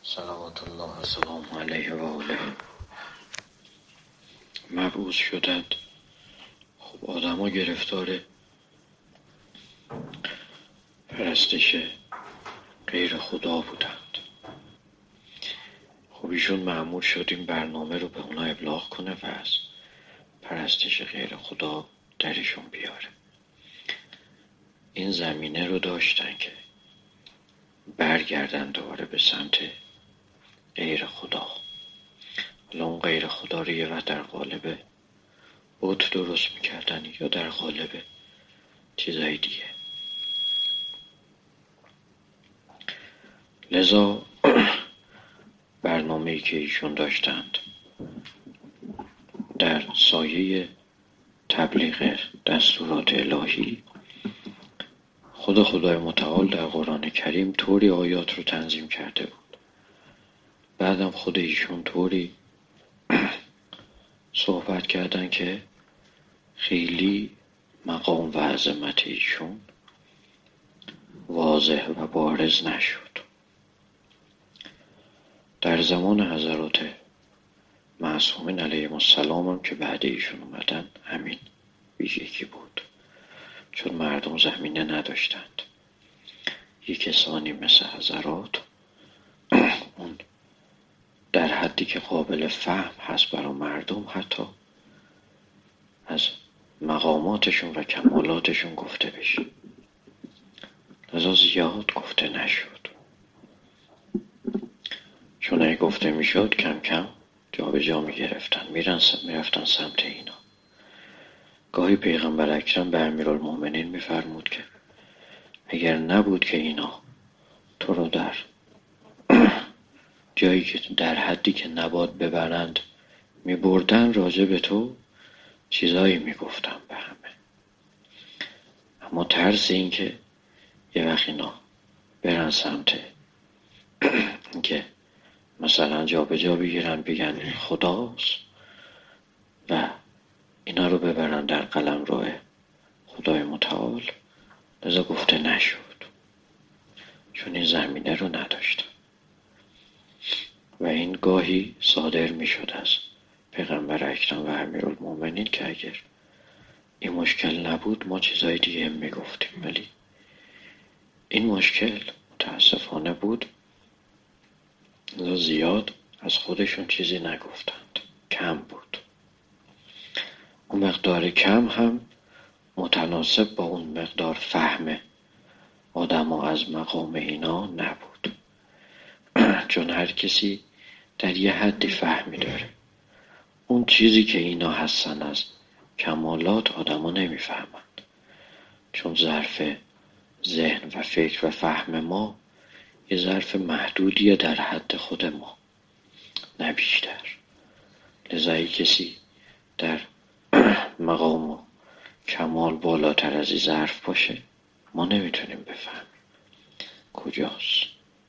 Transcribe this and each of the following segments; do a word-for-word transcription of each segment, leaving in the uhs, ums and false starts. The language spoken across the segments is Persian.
صلوات الله و سلام علیه و آله. مبعوث شدند. خب آدم ها گرفتار پرستش غیر خدا بودند. خب ایشون مأمور شد این برنامه رو به اونا ابلاغ کنه و از پرستش غیر خدا درشون بیاره. این زمینه رو داشتن که برگردن دوباره به سمت غیر خدا. حالا اون غیر خدا رو یه وقت در قالب بت درست میکردن یا در قالب چیزای دیگه. لذا برنامه‌ای که ایشون داشتند در سایه تبلیغ دستورات الهی، خود خدای متعال در قرآن کریم طوری آیات رو تنظیم کرده بود، بعدم خود ایشون طوری صحبت کردن که خیلی مقام و عظمت ایشون واضح و بارز نشد. در زمان حضرات معصومین علیهم السلام هم که بعد ایشون اومدن همین ویژگی بود، چون مردم زمینه نداشتند. یک کسانی مثل حضرات اون در حدی که قابل فهم هست برای مردم حتی از مقاماتشون و کمالاتشون گفته بشه، لذا زیاد گفته نشد، چون اگه گفته میشد کم کم جا به جا میگرفتن میرن میرفتن سمت اینا. گاهی پیغمبر اکرم به امیرالمومنین میفرمود که اگر نبود که اینا تو رو در جایی که در حدی که نباید ببرند میبردن، راجع به تو چیزایی میگفتم به همه، اما ترس این که یه وقت اینا برن سمت که مثلا جا به جا بگیرن بگن این خداست و اینا رو ببرن در قلمرو خدای متعال، لذا گفته نشد، چون این زمینه رو نداشتن. و این گاهی صادر می شد از پیغمبر اکرم و امیرالمومنین که اگر این مشکل نبود ما چیزای دیگه می گفتیم، ولی این مشکل متاسفانه بود، زیاد از خودشون چیزی نگفتند، کم بود. اون مقدار کم هم متناسب با اون مقدار فهم آدم ها از مقام اینا نبود، چون هر کسی در یه حدی فهمی داره. اون چیزی که اینا هستن از کمالات آدم ها نمیفهمند، چون ظرف ذهن و فکر و فهم ما یه ظرف محدودیه در حد خود ما، نه بیشتر. لذا کسی در مقام و کمال بالاتر از این ظرف باشه ما نمیتونیم بفهمیم کجاست.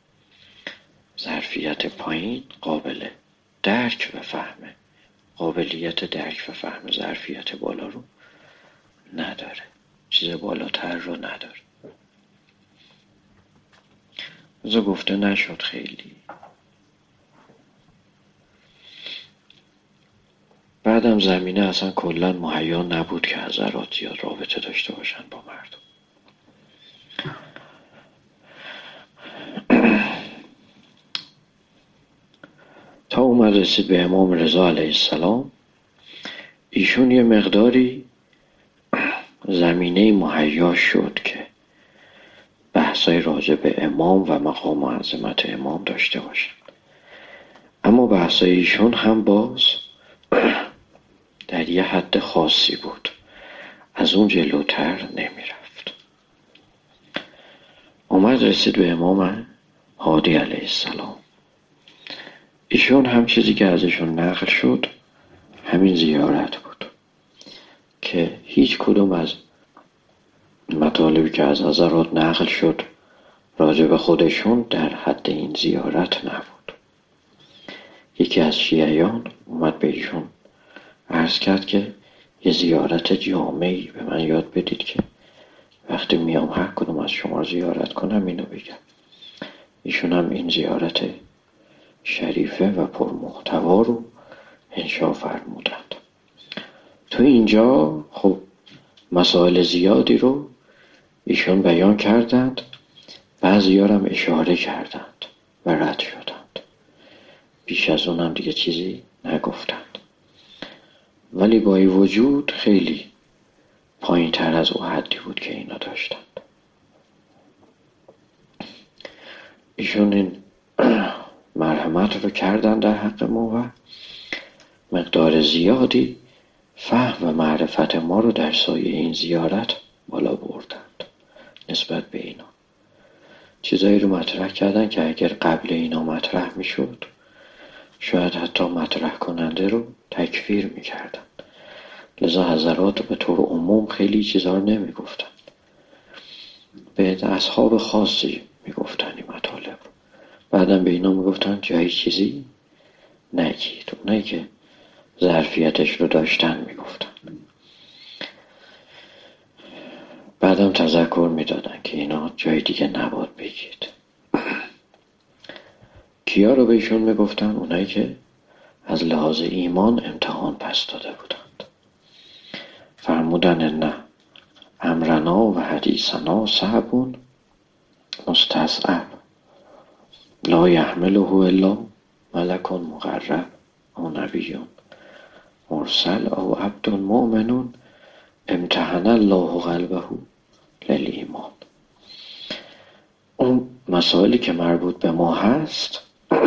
ظرفیت پایین قابل درک و فهمه، قابلیت درک و فهم ظرفیت بالا رو نداره، چیز بالاتر رو نداره. از گفته نشد خیلی. بعدم زمینه اصلا کلا مهیا نبود که حضرات زیاد رابطه داشته باشن با مردم. تا اومد رسید به امام رضا علیه السلام، ایشون یه مقداری زمینه مهیا شد که بحثای راجع به امام و مقام و عظمت امام داشته باشن، اما بحثای ایشون هم باز در یه حد خاصی بود، از اون جلوتر نمی رفت. اومد رسید به امام هادی علیه السلام. ایشون هم چیزی که ازشون نقل شد همین زیارت بود که هیچ کدوم از مطالبی که از حضرات نقل شد راجع به خودشون در حد این زیارت نبود. یکی از شیعیان اومد به ایشون عرض کرد که یه زیارت جامعی به من یاد بدید که وقتی میام هر کدوم از شما زیارت کنم اینو بگم. ایشون هم این زیارت شریفه و پرمحتوا رو انشا فرمودند. تو اینجا خب مسائل زیادی رو ایشون بیان کردند، بعضی هم اشاره کردند و رد شدند، بیش از اونم دیگه چیزی نگفتند. ولی با این وجود خیلی پایین تر از او حدی بود که اینا داشتند. ایشون این مرحمت رو کردن در حق ما و مقدار زیادی فهم و معرفت ما رو در سایه این زیارت بالا بردند. نسبت به اینا چیزایی رو مطرح کردن که اگر قبل اینا مطرح می شد شاید حتی مطرح کننده رو تکفیر می کردن. لذا حضرات به طور عموم خیلی چیزها رو نمی گفتن، به اصحاب خاصی می گفتن این مطالب رو. بعدم به اینا می گفتن جایی چیزی نگید. اونایی که ظرفیتش رو داشتن می گفتن. بعدم تذکر می دادن که اینا جای دیگه نباید بگید. کیا رو بهشون می گفتن؟ اونایی که از لحاظ ایمان امتحان پس داده بودند. فرمودن نه امرنا و حدیثنا صعبون مستصعب لا یحمله الا ملک مقرب او نبی مرسل او عبد مؤمن امتحن الله قلبه للایمان. اون مسائلی که مربوط به ما هست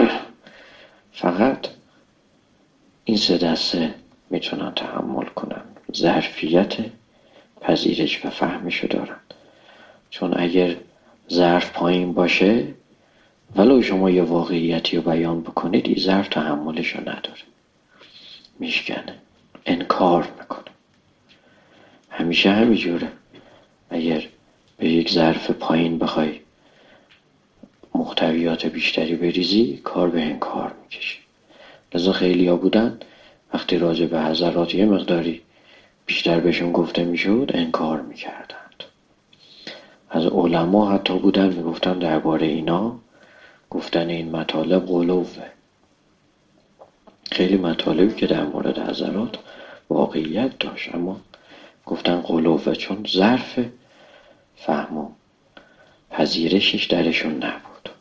فقط این سه دسته میتونن تحمل کنن، ظرفیت پذیرش و فهمشو دارن. چون اگر ظرف پایین باشه ولو شما یه واقعیتی رو بیان بکنید این ظرف تحملشو نداره، میشکنه، انکار میکنه. همیشه همینجوره. اگر به یک ظرف پایین بخوای محتویات بیشتری بریزی کار به انکار میکشه. لذا خیلی ها بودن وقتی راجع به حضرات یه مقداری بیشتر بهشون گفته میشد انکار میکردند. از علما حتی بودن میگفتن درباره اینا گفتن این مطالب غلوه. خیلی مطالبی که در مورد حضرات واقعیت داشت اما گفتن غلوه، چون ظرف فهم و پذیرشش درشون نبود.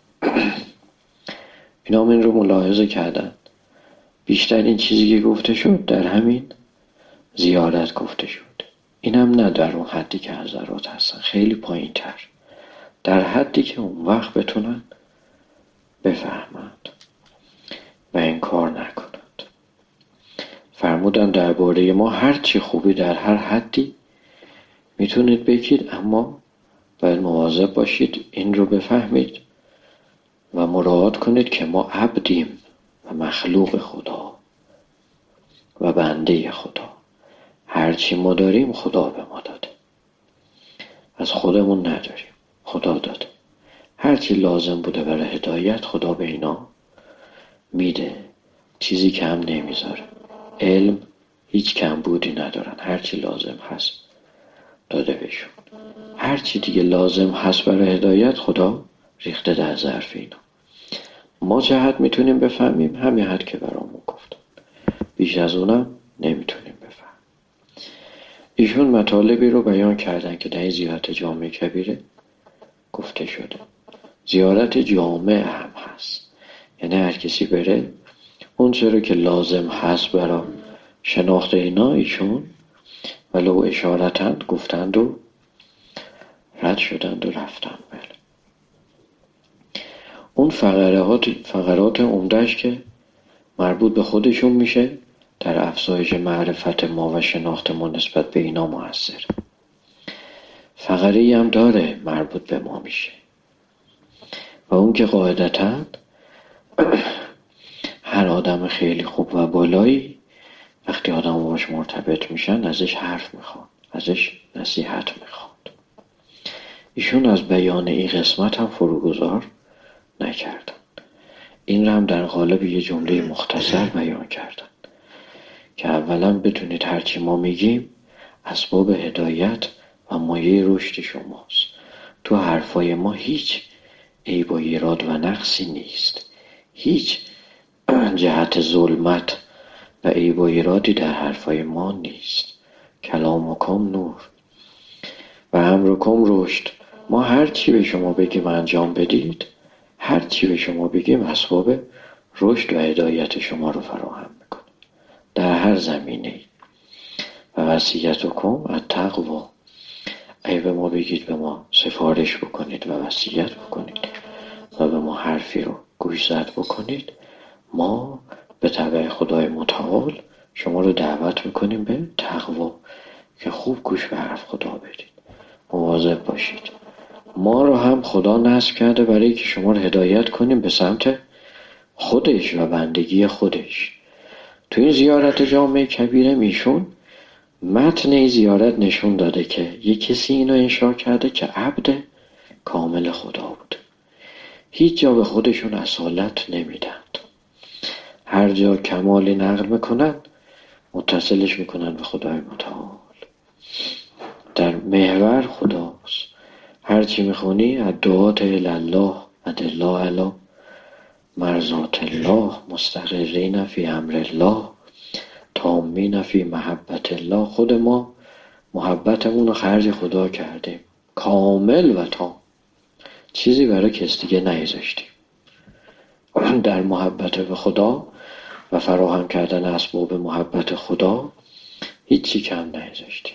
اینا من رو ملاحظه کردن. بیشتر این چیزی که گفته شد در همین زیارت گفته شد. اینم نه در اون حدی که حضرات هستن، خیلی پایین تر، در حدی که اون وقت بتونن بفهمند و انکار نکنند. فرمودن درباره ما هرچی خوبی در هر حدی میتونید بگید، اما باید مواظب باشید این رو بفهمید و مراعات کنید که ما عبدیم و مخلوق خدا و بنده خدا. هرچی ما داریم خدا به ما داده، از خودمون نداریم، خدا داده. هرچی لازم بوده برای هدایت خدا به اینا میده، چیزی کم نمیذاره. علم هیچ کم بودی ندارن، هرچی لازم هست داده بهشون. هرچی دیگه لازم هست برای هدایت خدا ریخته در ظرف اینا. ما چه حد میتونیم بفهمیم؟ همین حد که برامون گفت، بیش از اونم نمیتونیم بفهم. ایشون مطالبی رو بیان کردن که در این زیارت جامع کبیره گفته شده. زیارت جامع هم هست، یعنی هر کسی بره اون چرا که لازم هست برای شناخت اینا ایشون ولو اشارتند گفتند و رد شدند و رفتند. بله اون فقرات فقرات عمدهش که مربوط به خودشون میشه در افزایش معرفت ما و شناخت ما نسبت به اینا مؤثر. فقری هم داره مربوط به ما میشه و اون که قاعدتاً هر آدم خیلی خوب و بالایی وقتی آدم باش مرتبط میشن ازش حرف میخوان، ازش نصیحت میخوان. ایشون از بیان این قسمت هم فروگذار نکردن. این رو هم در قالب یه جمله مختصر بیان کردن که اولا بدونید هرچی ما میگیم اسباب هدایت و مایه رشد شماست. تو حرفای ما هیچ عیب و ایراد و نقصی نیست، هیچ جهت ظلمت و عیب و ایرادی در حرفای ما نیست. کلامکم نور و امرکم رشد. ما هر چی به شما بگیم انجام بدید، هر چی به شما بگیم اسباب رشد و هدایت شما رو فراهم میکنه در هر زمینه. و وصیتکم التقوا. اگه به ما بگید به ما سفارش بکنید و وصیت بکنید و به ما حرفی رو گوش زد بکنید، ما به تبع خدای متعال شما رو دعوت میکنیم به تقوا، که خوب گوش به حرف خدا بدید، مواظب باشید. ما رو هم خدا نصب کرده برای که شما رو هدایت کنیم به سمت خودش و بندگی خودش. تو این زیارت جامع کبیره میشون متن این زیارت نشون داده که یک کسی اینو انشا کرده که عبد کامل خدا بود. هیچ جا به خودشون اصالت نمیدند. هر جا کمالی نقل میکنن متصلش میکنن به خدای متعال. در محور خداست. هر چی میخونی الدعات الله ادلا علی مرضات الله مستقرین فی امر الله تامین فی محبت الله. خود ما محبتمون رو خرج خدا کردیم کامل و تام، چیزی برای کس دیگه نیذاشتیم. در محبت به خدا و فراهم کردن اسباب محبت خدا هیچی کم نیذاشتیم.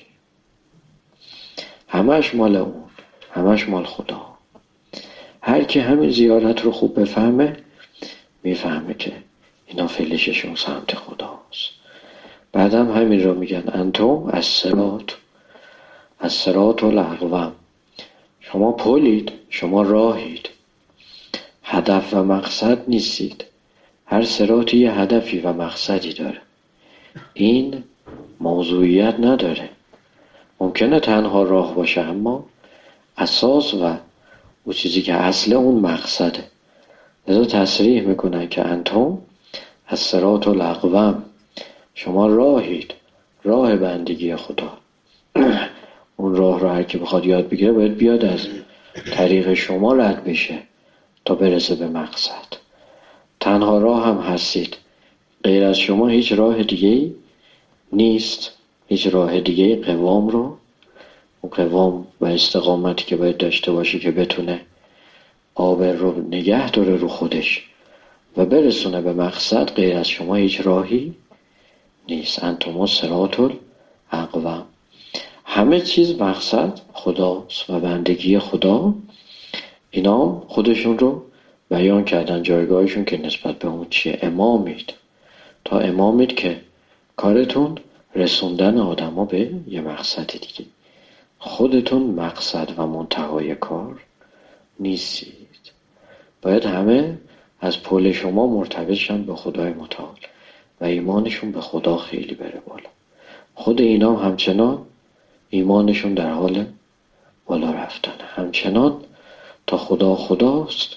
همش مال اون، همش مال خدا. هر کی همین زیارت رو خوب بفهمه میفهمه که اینا فلششون سمت خداست. بعدم همین رو میگن انتم از صراط از صراط الاقوم. شما پلید، شما راهید، هدف و مقصد نیستید. هر صراطی یه هدفی و مقصدی داره. این موضوعیت نداره. ممکنه تنها راه باشه اما اساس و اون چیزی که اصل اون مقصده. لذا تصریح میکنن که انتم از صراط الاقوم. شما راهید، راه بندگی خدا. اون راه رو هر کی بخواد یاد بگیره باید بیاد از طریق شما رد بشه تا برسه به مقصد. تنها راه هم هستید. غیر از شما هیچ راه دیگه نیست. هیچ راه دیگه قوام رو، اون قوام و استقامتی که باید داشته باشی که بتونه آب رو نگه داره رو خودش و برسونه به مقصد، غیر از شما هیچ راهی نیست. انتم الصراط الاقوم. همه چیز مقصد خداست و بندگی خدا. اینا خودشون رو بیان کردن جایگاهشون که نسبت به اون چیه. امامید، تا امامید که کارتون رسوندن آدما به یه مقصد دیگه. خودتون مقصد و منتهای کار نیستید. باید همه از پل شما مرتبط شن به خدای متعال و ایمانشون به خدا خیلی بره بالا. خود اینا همچنان ایمانشون در حال بالا رفتنه. همچنان تا خدا خداست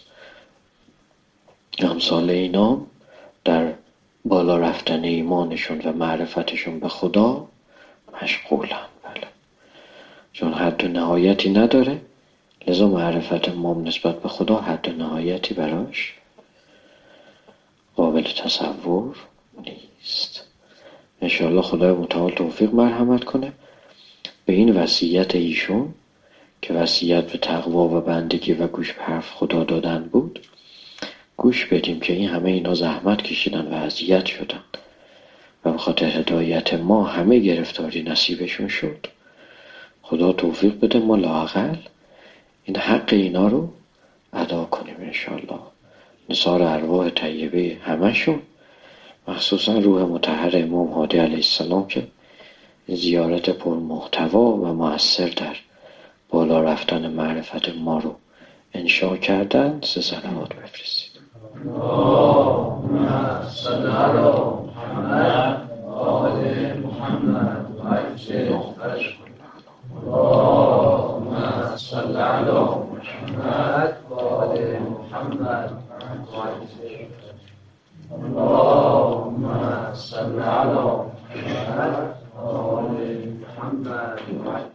امثال اینا در بالا رفتن ایمانشون و معرفتشون به خدا مشغولن. بله، چون حد و نهایتی نداره، لذا معرفت ما نسبت به خدا حد و نهایتی براش قابل تصور نیست. انشاءالله خدای متعال توفیق مرحمت کنه به این وصیت ایشون که وصیت به تقوا و بندگی و گوش به حرف خدا دادن بود، گوش بدیم که این همه اینا زحمت کشیدن و اذیت شدن و به خاطر هدایت ما همه گرفتاری نصیبشون شد. خدا توفیق بده ما لااقل این حق اینا رو ادا کنیم انشاءالله. نثار ارواح طیبه همشون، مخصوصا روح مطهر امام هادی علیه السلام که زیارت پر محتوا و مؤثر در بالا رفتن معرفت ما رو انشا کردن، سه صلوات بفرستید. اللهم صل علی محمد و آل محمد و عجل فرجهم. اللهم صل علی محمد و آل محمد و عجل. اللهم صل علی محمد و آل محمد و عجل.